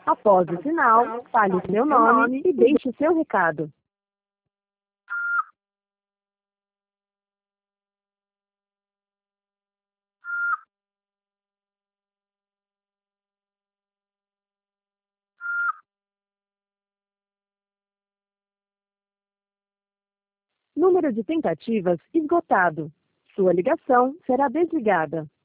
Após o sinal, fale seu nome e deixe seu recado. Número de tentativas esgotado. Sua ligação será desligada.